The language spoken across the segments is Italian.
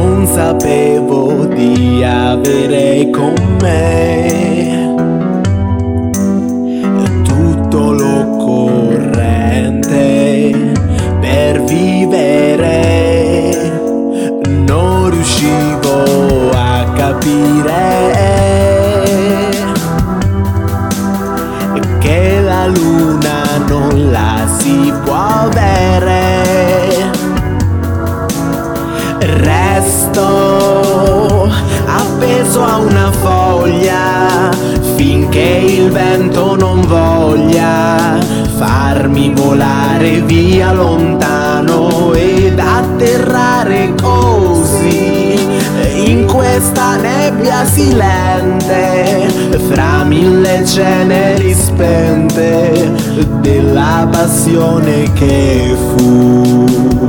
non sapevo di avere con me tutto l'occorrente per vivere. Non riuscivo a capire che la luna non la si può avere. Resto appeso a una foglia finché il vento non voglia farmi volare via lontano ed atterrare così in questa nebbia silente fra mille ceneri spente della passione che fu.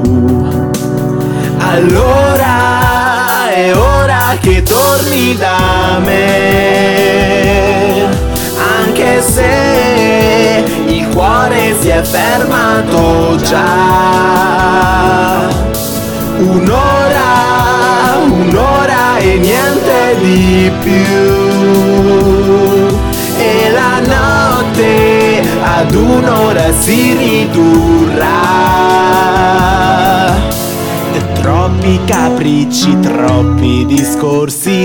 Allora è ora che torni da me, anche se il cuore si è fermato già. Un'ora e niente di più, e la notte ad un'ora si ridurrà. Troppi capricci, troppi discorsi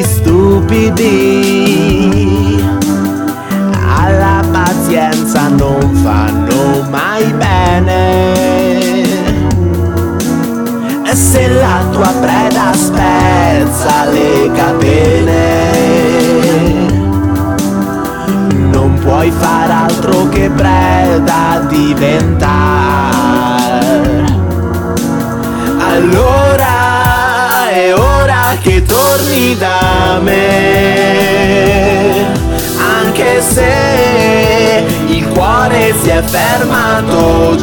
stupidi alla pazienza non fanno mai bene. Se la tua preda spezza le catene, non puoi far altro che preda diventare. Allora è ora che torni da me, anche se il cuore si è fermato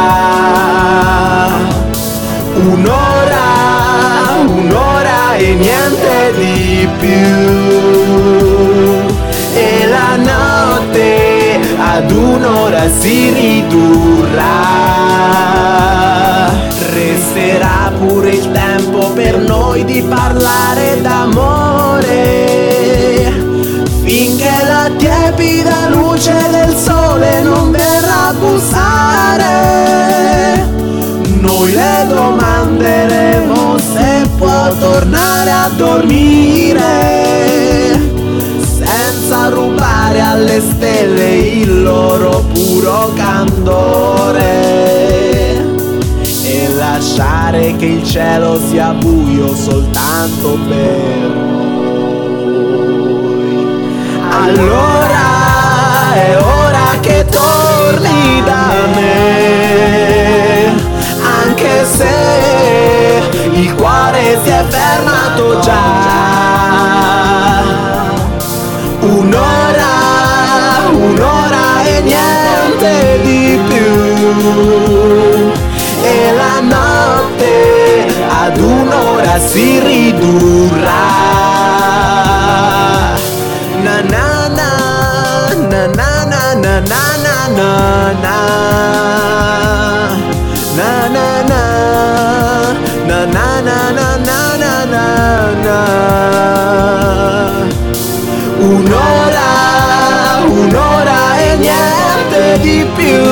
già. Un'ora e niente di più, e la notte ad un'ora si ridurrà. Resterà pure il tempo per noi di parlare d'amore, finché la tiepida luce del sole non verrà a bussare. Noi le domanderemo se può tornare a dormire, senza rubare alle stelle il loro puro candore, e lasciare che il cielo sia buio soltanto per noi. Allora è ora che torni da me, anche se il cuore si è fermato già. Un'ora e niente di più, e la notte ad un'ora si ridurrà. Na na na na na na na na na na. Na na na na na na na na na na. Un'ora e niente di più,